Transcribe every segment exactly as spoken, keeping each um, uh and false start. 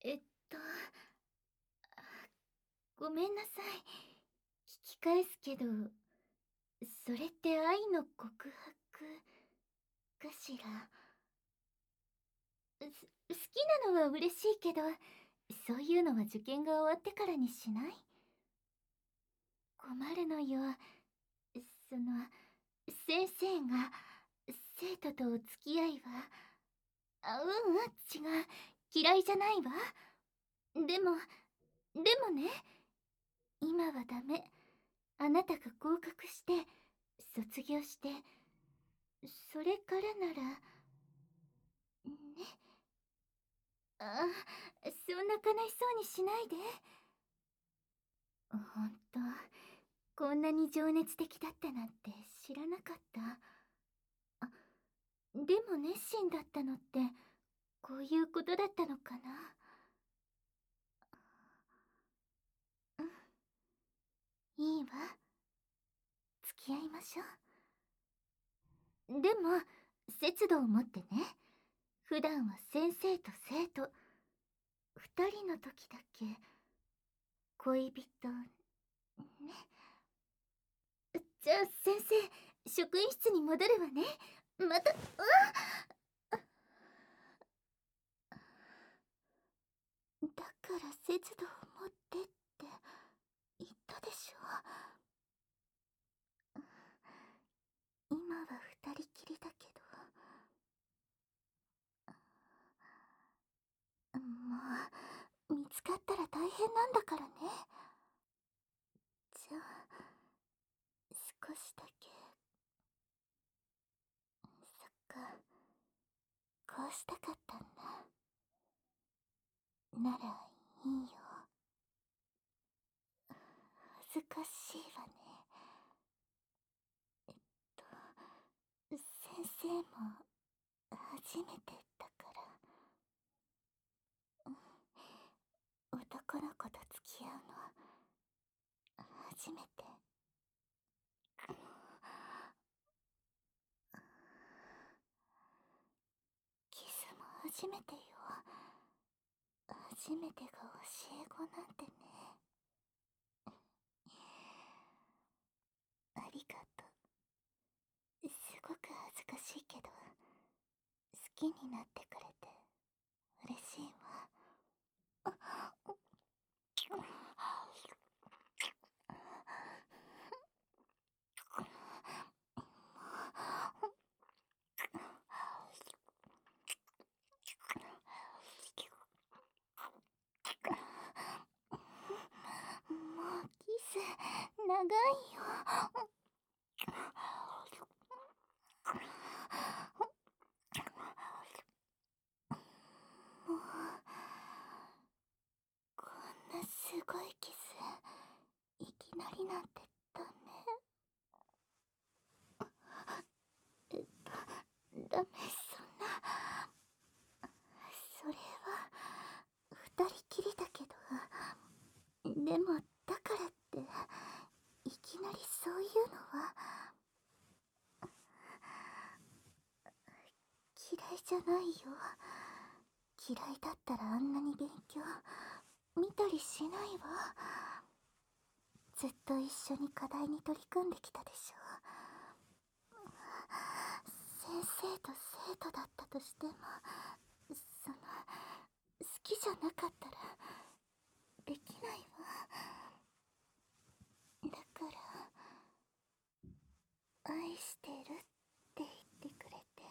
えっと、ごめんなさい。聞き返すけど、それって愛の告白かしら。す好きなのは嬉しいけど、そういうのは受験が終わってからにしない？困るのよ。その、先生が生徒とお付き合いは、あ、ううん、違う。嫌いじゃないわ。でも、でもね、今はダメ。あなたが合格して、卒業して、それからなら、ね。あ、そんな悲しそうにしないで。ほんと、こんなに情熱的だったなんて知らなかった。あ、でも熱心だったのって、こういうことだったのかな。うん、いいわ。付き合いましょう。でも、節度を持ってね。普段は先生と生徒、二人の時だけ、恋人、ね。じゃあ先生、職員室に戻るわね。また、うわだから節度を持ってって言ったでしょ。今は二人きりだけど、もう見つかったら大変なんだからね。じゃあ少しだけ。そっか、こうしたかったんだ。ならいいよ。恥ずかしいわね。先生も初めてだから。男の子と付き合うの初めて。キスも初めてよ。初めてが教え子なんてね。ありがとう。すごく恥ずかしいけど、好きになってくれて嬉しいわ。もうキス長いよ。もうこんなすごいキスいきなりなんてダメ。ダメ、そんな。それは二人きりだけど、でもだからっていきなりそういうのは。嫌いじゃないよ。嫌いだったらあんなに勉強見たりしないわ。ずっと一緒に課題に取り組んできたでしょ。先生と生徒だったとしても、その好きじゃなかったらできないわ。だから愛してるって言ってくれて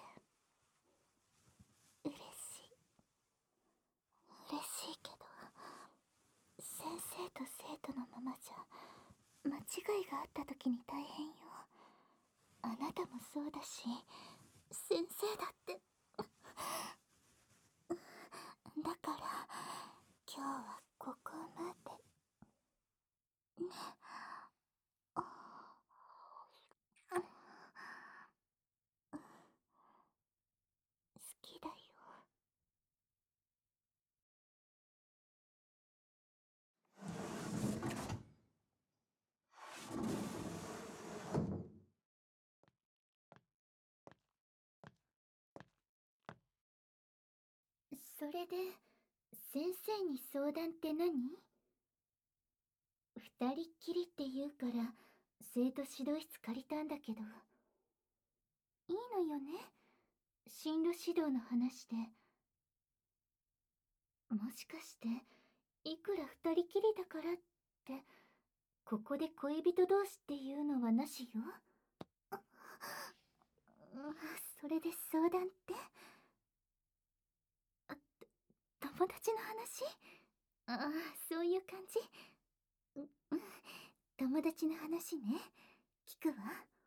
嬉しい。嬉しいけど、先生と生徒のままじゃ間違いがあった時に大変よ。あなたもそうだし、先生だって。だから今日はここまでね。好きだよ。それで先生に相談って何？二人っきりって言うから生徒指導室借りたんだけど。いいのよね、進路指導の話で。もしかしていくら二人きりだからってここで恋人同士っていうのはなしよ。それで相談って？あ、友達の話？ああ、そういう感じ。う、うん、友達の話ね。聞くわ。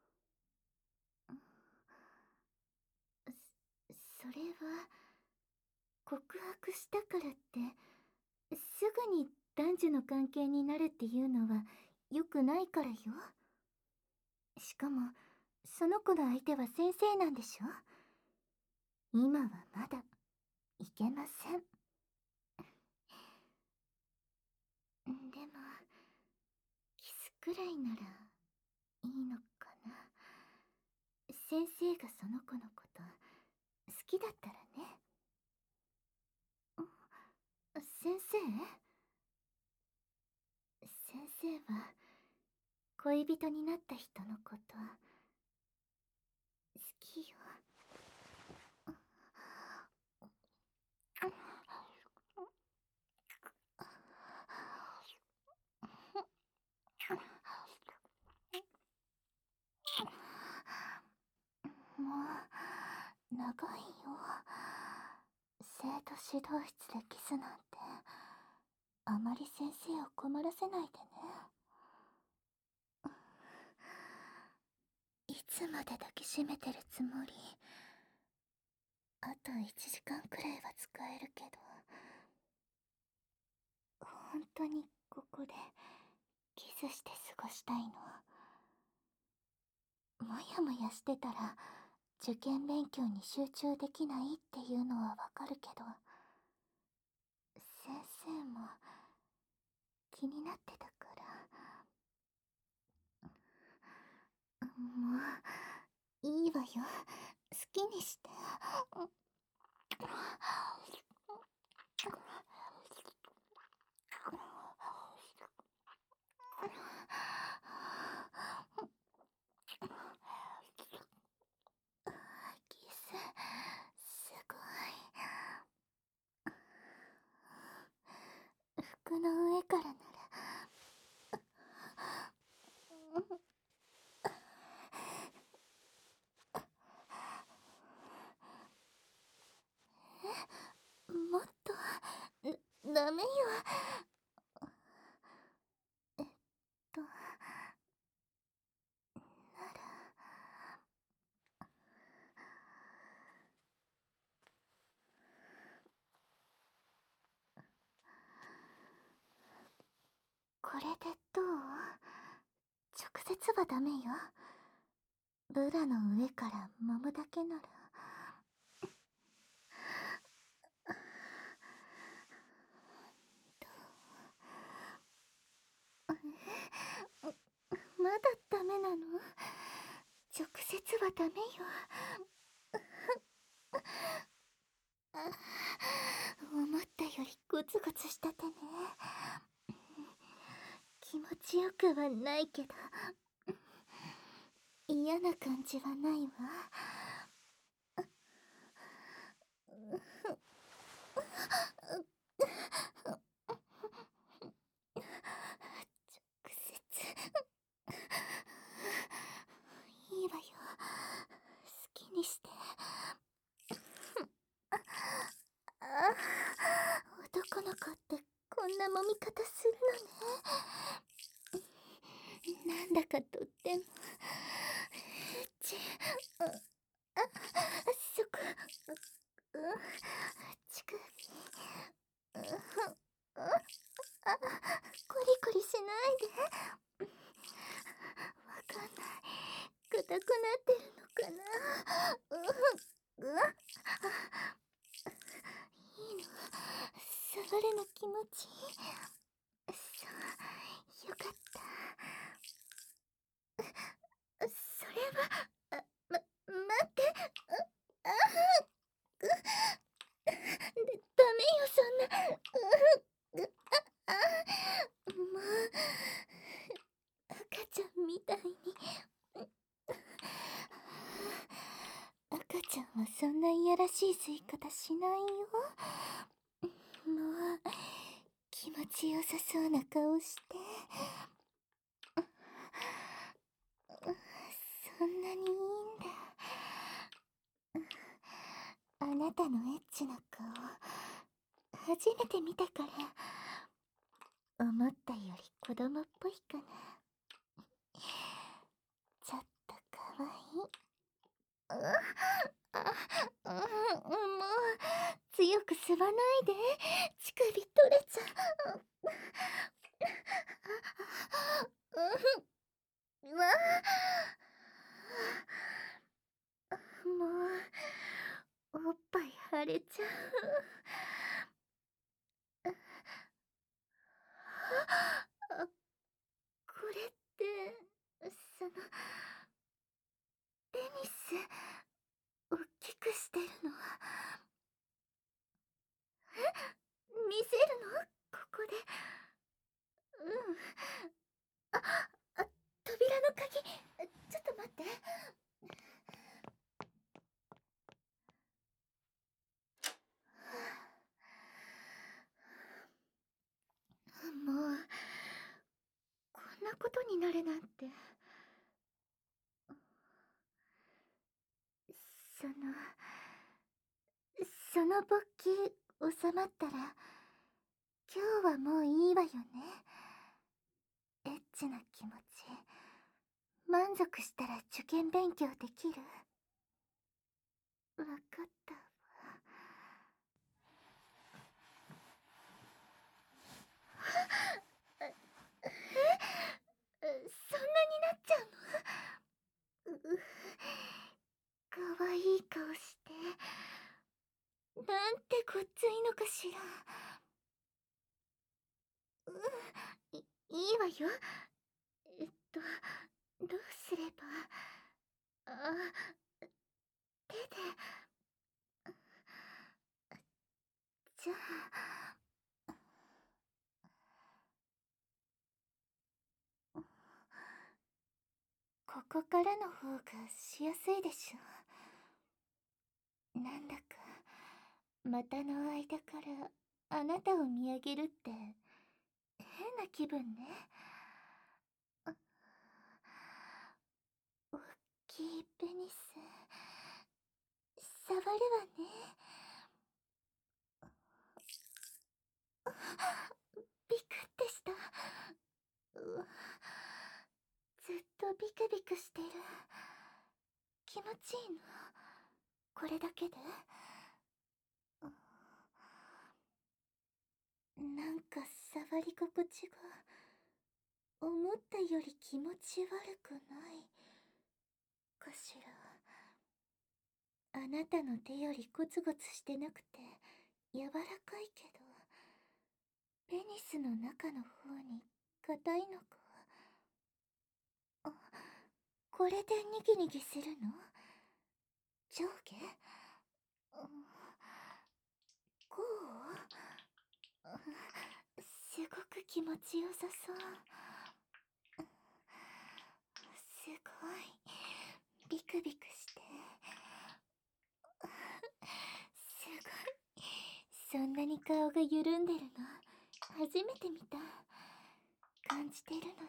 そ、それは、告白したからって、すぐに男女の関係になるっていうのは良くないからよ。しかも、その子の相手は先生なんでしょ？今はまだ、いけません。でも、キスくらいなら、いいのかな。先生がその子のこと、好きだったらね。先生？先生は、恋人になった人のこと、好きよ。もう、長いよ。生徒指導室でキスなんて、あまり先生を困らせないでね。いつまで抱きしめてるつもり？あといちじかんくらいは使えるけど、本当にここでキスして過ごしたいの？もやもやしてたら受験勉強に集中できないっていうのはわかるけど、先生も気になってたから。もういいわよ、好きにして。キス、すごい。服の上からなら。え、もっと、ダメよ。えっと、なら。これでどう？直接はダメよ。ブラの上から揉むだけなら。まだダメなの？直接はダメよ。思ったよりゴツゴツしたてね。気持ちよくはないけど、嫌な感じはないわ。直接いいわよ、好きにして。あ、男の子ってこんな揉み方するのね。なんだかとってもち、あ、あ、そこ、う、乳首、う、あ、あ、コリコリしないで。わかんない、硬くなってるのかな。う、う、あ、いいの、触るの気持ちいい。そう、よかった。それは、あ、ま、待って、あ、あ、う、だ、ダメよ、そんな。 しい吸い方しないよ。もう気持ちよさそうな顔して。そんなにいいんだ。あなたのエッチな顔初めて見たから思ったより子供っぽいかな。ちょっとかわいい。あ、あ、うん、もう強く吸わないで、乳首取れちゃう。うん、うわあ、もうおっぱい腫れちゃう。あ、これってそのペニス大きくしてるの？え、見せるのここで？うん。あ、あ、扉の鍵、ちょっと待って。もうこんなことになるなんて。そのその勃起収まったら今日はもういいわよね。エッチな気持ち満足したら受験勉強できる？わかったわ。え、そんなになっちゃうの？う、かわいい顔して、なんてごっついのかしら。うん、い、いいわよ。えっと、どうすれば。あ、手で。じゃあ、ここからの方がしやすいでしょ。なんだか股の間からあなたを見上げるって変な気分ね。あ、おっきいペニス触るわね。ビクってした。う、ずっとビクビクしてる。気持ちいいのこれだけで？なんか触り心地が思ったより気持ち悪くないかしら。あなたの手よりゴツゴツしてなくて柔らかいけど、ペニスの中の方に硬いのか。あ、これでニギニギするの？上下？うん、こう？うん、すごく気持ちよさそう。すごいビクビクして。すごい、そんなに顔が緩んでるの初めて見た。感じてるのね。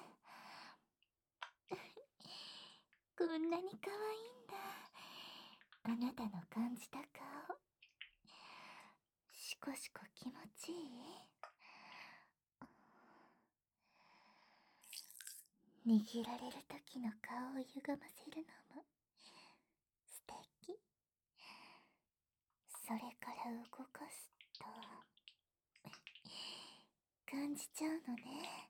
こんなに可愛いんだ、あなたの感じた顔。しこしこ気持ちいい？握られる時の顔を歪ませるのも素敵。それから動かすと感じちゃうのね。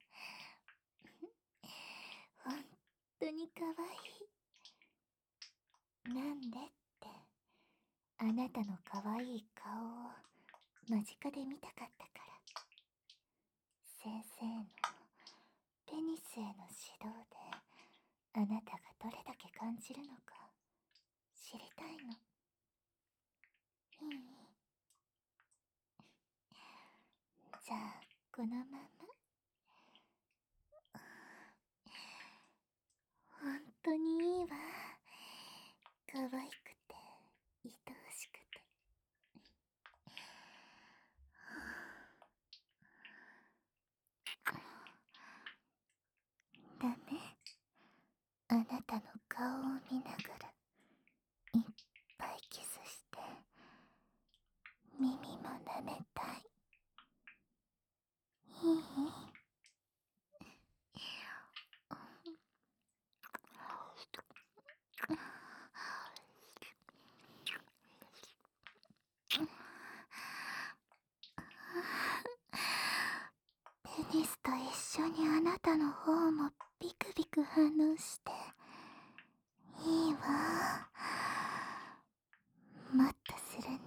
ほんとにかわいい。なんでって、あなたのかわいい顔を間近で見たかったから。先生のペニスへの指導であなたがどれだけ感じるのか知りたいの。いい？じゃあこのまま。ほんとにいいわ。可愛くて愛おしくて。 ニスと一緒にあなたの方もビクビク反応していいわ。もっとするね。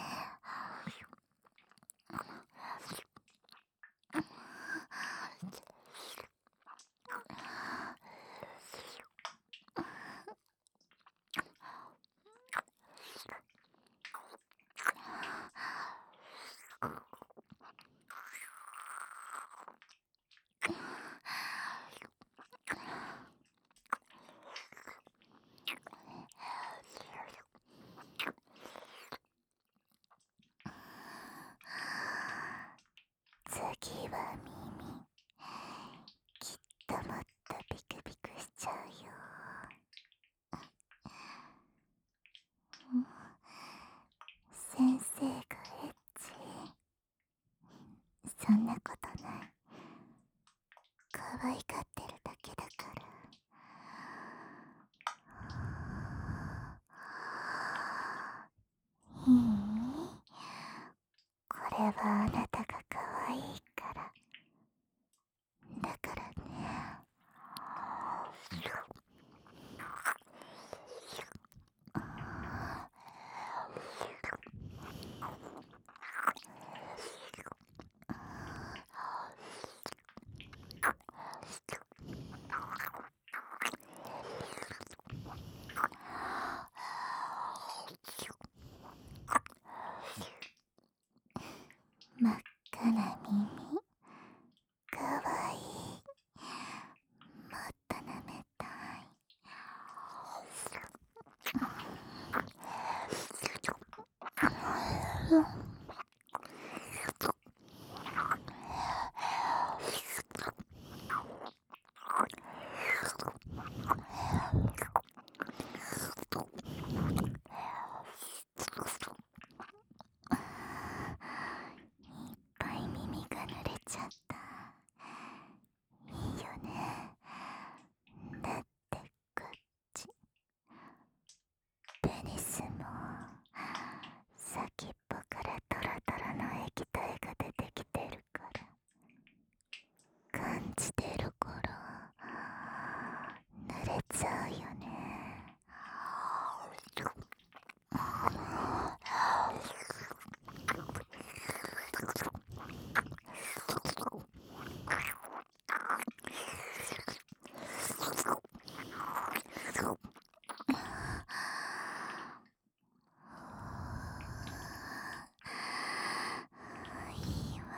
次は耳、きっともっとビクビクしちゃうよ。先生がエッチ？そんなことない。可愛がってるだけだから。いい？これはあなたが可愛いから。だからね。真っ赤な耳、かわいい。もっと舐めたい。いっぱい耳が濡れちゃった。いいよね。だってこっちペニスも先っぽからトロトロの液体が出てきてるから感じてるから濡れちゃうよね。いいわ。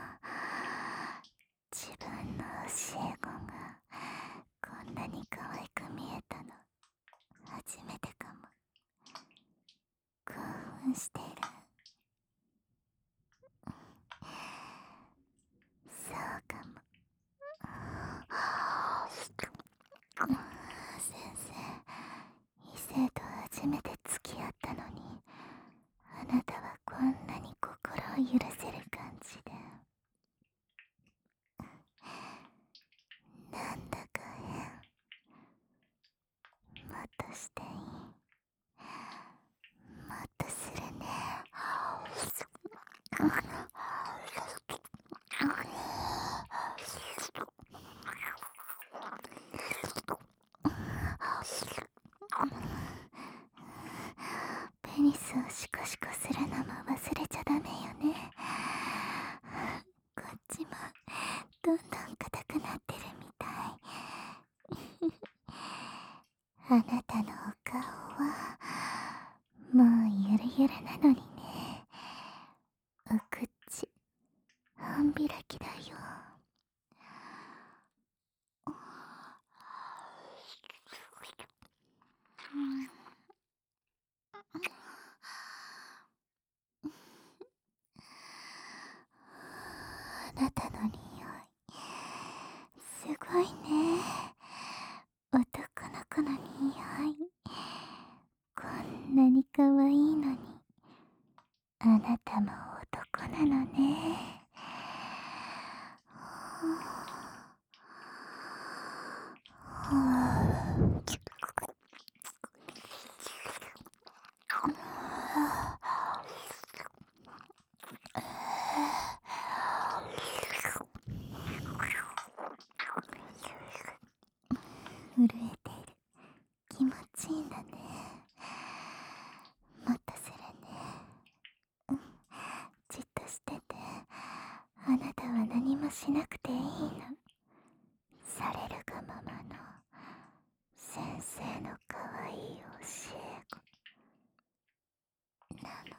自分の教え子がこんなに可愛く見えたの初めてかも。興奮してる。そうかも。先生、異性と初めて付き合ったのにあなたはこんなに心を許せる感じで。なんだか変。もっとしていい？もっとするね。ペニスをシコシコするのも忘れちゃダメよね。こっちもどんどん硬くなってるみたい。あなたのお顔はもうゆるゆるなのにね。お口半開きだよ。あなたの匂いすごいね。男の子の匂い。こんなに可愛いのにあなたも男なのね。 あなたは何もしなくていいの。されるがままの先生の可愛い教え子なの。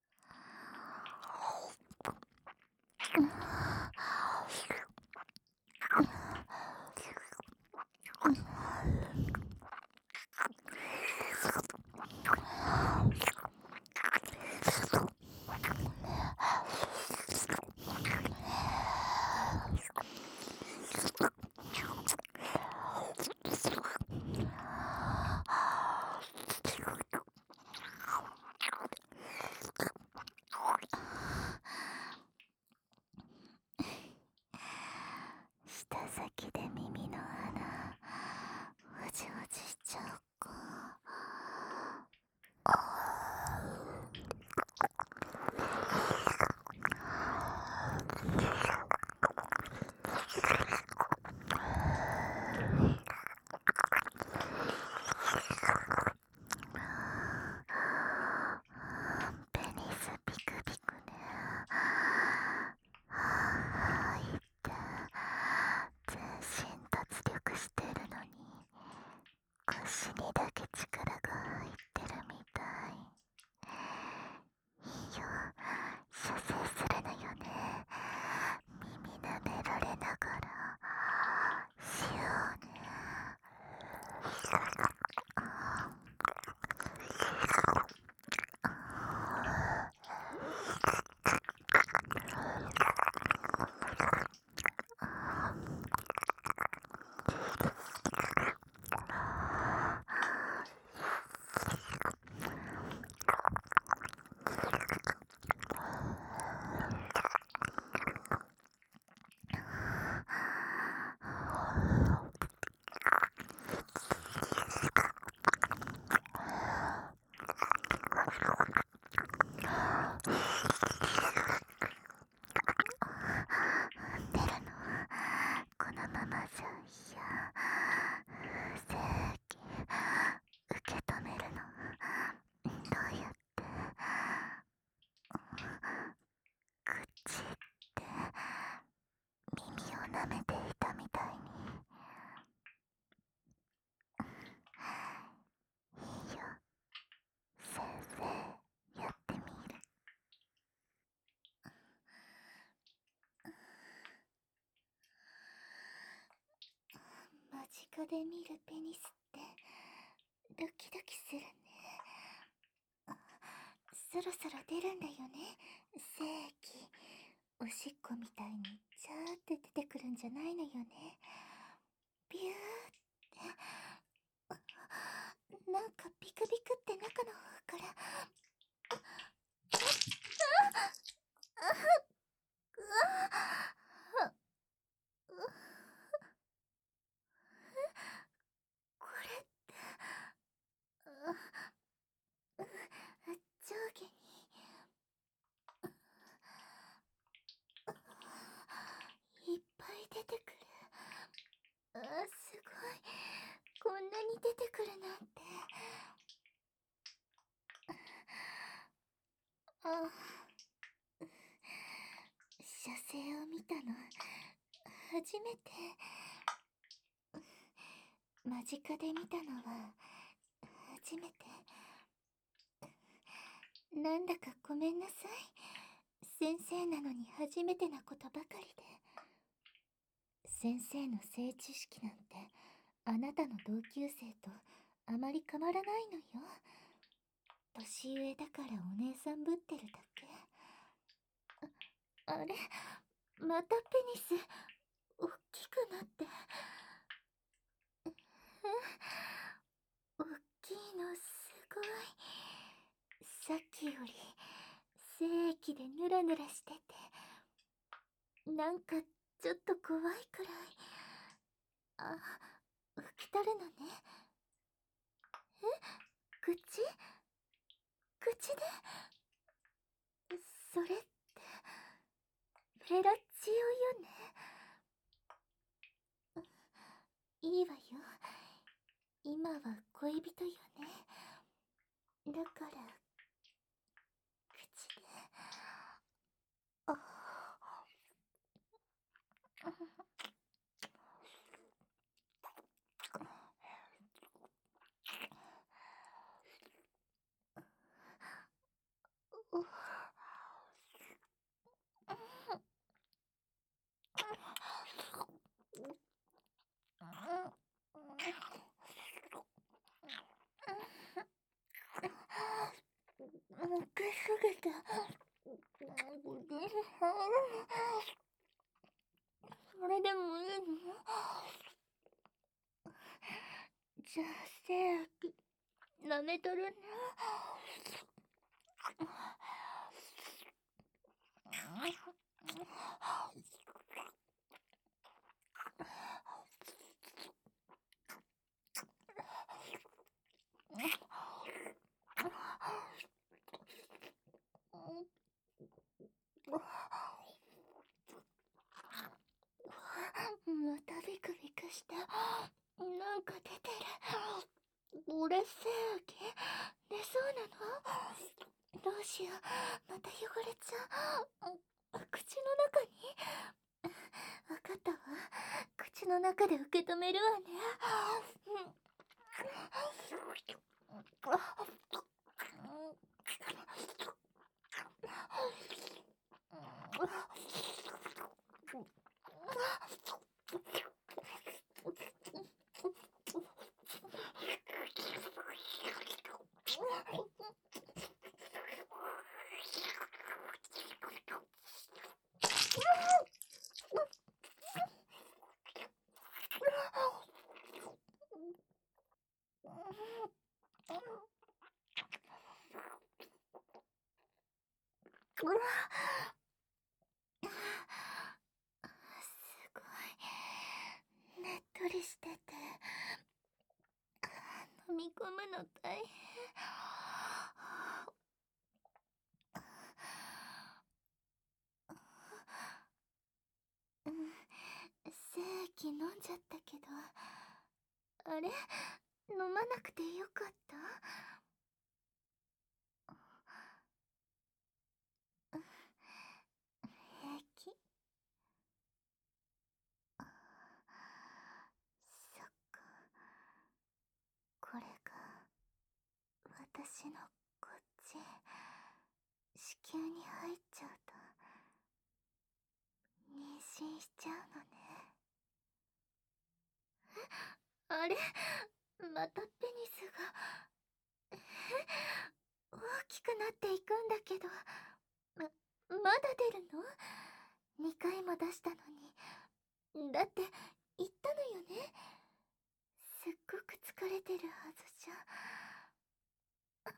舌先で耳の穴おじおじしちゃうか。ペニスピクピクね。あーいって全身脱力してるのに腰にだけ力が入ってるみたい。いいよ、射精するのよね。耳舐められながらしようね。出るのこのままじゃ嫌。正規受け止めるのどうやって。口って耳を舐めていたみたいに。いいよ、先生やってみる。間近で見るペニスってドキドキするね。そろそろ出るんだよね、精液。おしっこみたいにジャーって出てくるんじゃないのよね。ビューってなんかビクビクって中の方から。これって上下にいっぱい出てくる。あ、すごい。こんなに出てくるなんて。あ、射精を見たの初めて。間近で見たのは初めて。なんだかごめんなさい。先生なのに初めてなことばかりで。先生の性知識なんてあなたの同級生とあまり変わらないのよ。年上だからお姉さんぶってるだけ。あ、あれ、またペニス大きくなって。大きいのすごい。さっきより精液でヌラヌラしてて、なんかちょっと怖いくらい。あ、吹きたるのね。え、口口で。それってフェラチオよね。いいわよ、今は恋人よね。だから口で。あ、 それでもいいの？じゃあ、せやき、舐めとるね。またビクビクして、なんか出てる。俺せやき、出そうなの？どうしよう、また汚れちゃう。口の中に？わかったわ。口の中で受け止めるわね。うわ、すごいねっとりしてて飲み込むの大変。うん、精液飲んじゃったけど、あれ、飲まなくてよかった？平気？そっか、これが私のこっち子宮に入っちゃうと妊娠しちゃうのね。あれ、またペニスが大きくなっていくんだけど、ま、まだ出るの？ に 回も出したのに。だって言ったのよね。すっごく疲れてるはずじゃ。大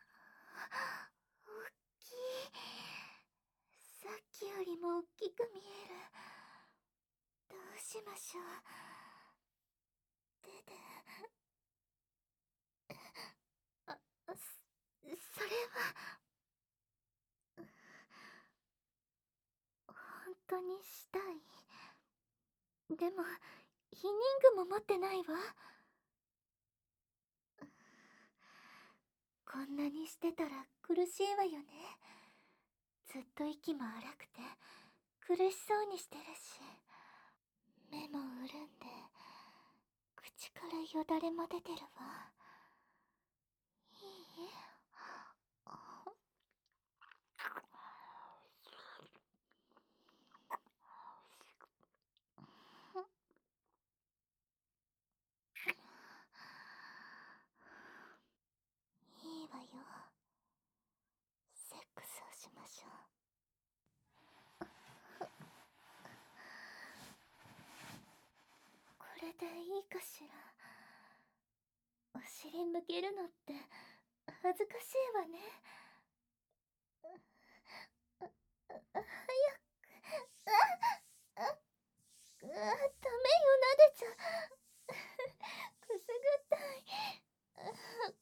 きい。さっきよりも大きく見える。どうしましょう。出て。あ、そ、それは本当にしたい？でも避妊具も持ってないわ。こんなにしてたら苦しいわよね。ずっと息も荒くて苦しそうにしてるし、目も潤んで口からよだれも出てるわ。いい？いいわよ。セックスをしましょう。これでいいかしら。お尻向けるのって恥ずかしいわね。あ、あ、早く。あ、あ、あ、ダメよ、撫でちゃ。くすぐったい。あ、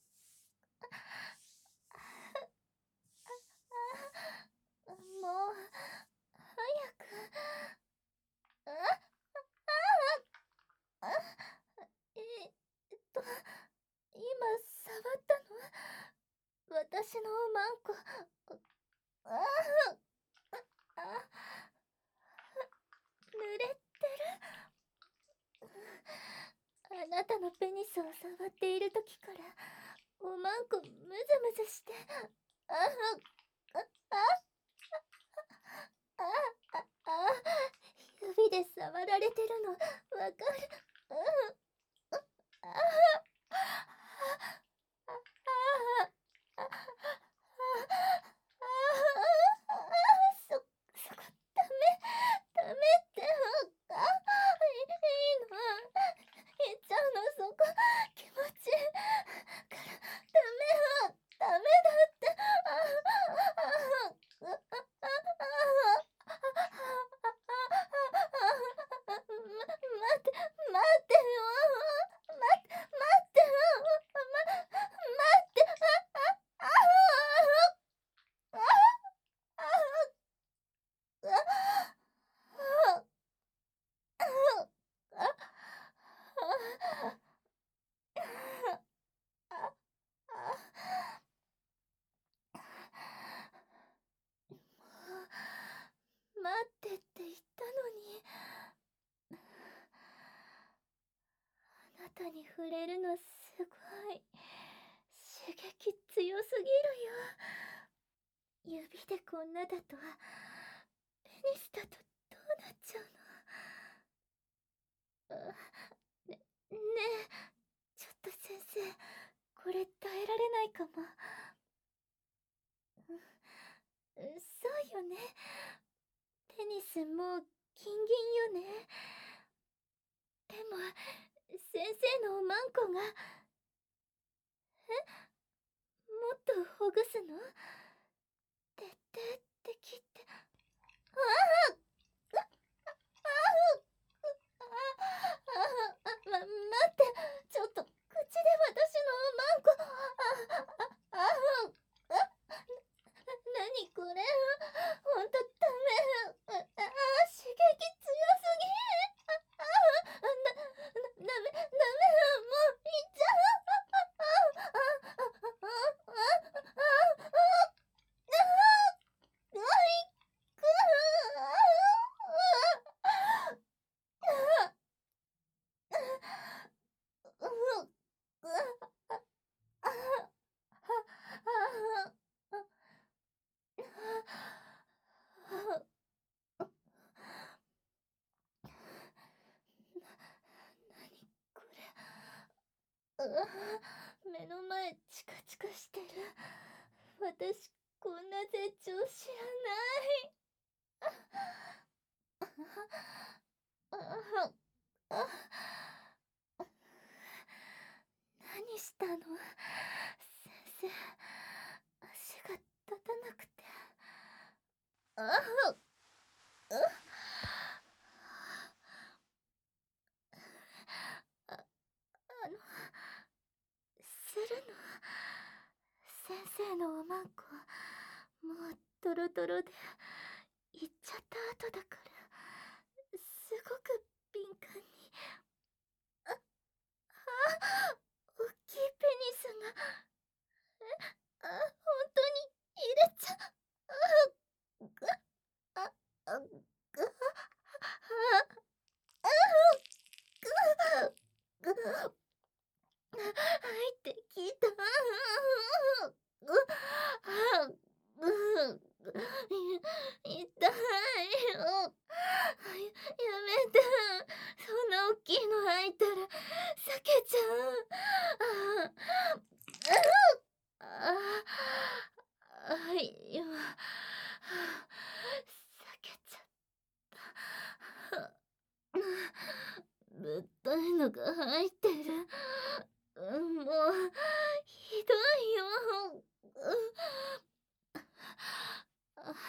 あ、もう早く。あ、あ、あ、えっと今触ったの？私のマンコ。ああ、あ、濡れてる。あなたのペニスを触っている時からおまんこムズムズして、ああ、あ、あ、あ、あ、指で触られてるのわかる？うん、あ、あ、あ、あ、あ、あ、あ、そ、そこダメ。 かに触れるのすごい。刺激強すぎるよ。指でこんなだと、ペニスだとどうなっちゃうの？あ、ね、ねえ、ちょっと先生、これ耐えられないかも。うん、そうよね。テニスもう金銀よね。でも、先生のおまんこが、え、もっとほぐすの？徹底的って。ああ、ああ、ああ、ま、待って、ちょっと、口で私のおまんこ、あ、あ、ああ、あ、なにこれ、ほんとダメ、ああ、刺激強すぎ、ああ、な、な、ダメ、ダメ、もういっちゃう、ああ、ああ、ああ、ああ、ああ、あいく、これ、目の前チカチカしてる。私こんな絶頂知らない。何したの？先生、足が立たなくて。ああ、あ、あの、するの？先生のおまんこ、もうドロドロで、行っちゃった後だから、すごく敏感に。あ、あ、おっきいペニスが、え、あ、ほんとに入れちゃ、あ、ぐ、あ、あ、ぐ、あ、あ、ぐ、ぐ、入ってきた。ぐ、あ、ぐ、い、痛いよ。やめて。そんなおっきいの入ったら、裂けちゃう。ああ、ああ、はい、今、裂けちゃった。ぶっといのが入ってる。うん、もう、ひどいよ。あ、な、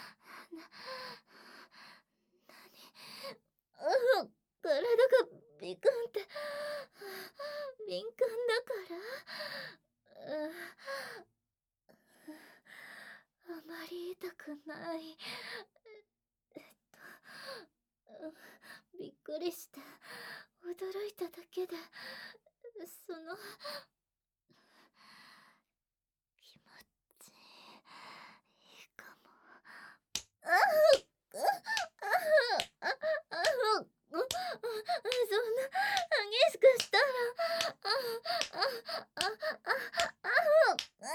なに、うん、体がビクンって、敏感だから、うん、あまり痛くない。えっと、うん、びっくりして、驚いただけで、その、気持ちいいかも。あう、あ、あ、あ、あ、う、う、そんな激しくしたら、あ、あ、あ、あ、あ、う、あ、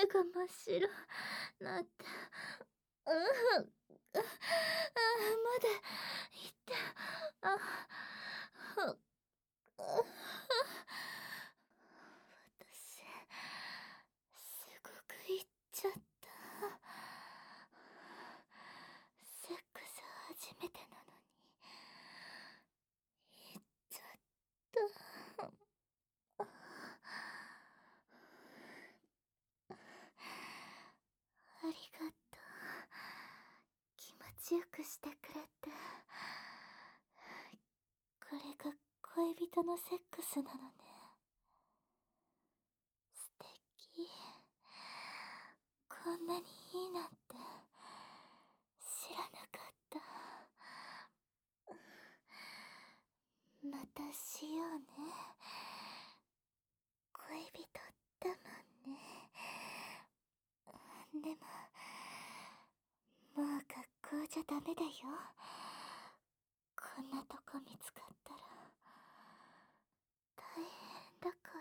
が真っ白なって、うん、あ、あ、まだいて、あ、あ、あ、私、すごく言っちゃった。セックス初めてなのに、言っちゃった。ありがとう。気持ちよくしてくれて。これが恋人のセックスなのね。素敵。こんなにいいなんて知らなかった。またしようね。恋人だもんね。でも、もう学校じゃダメだよ。こんなとこ見つかったら大変だか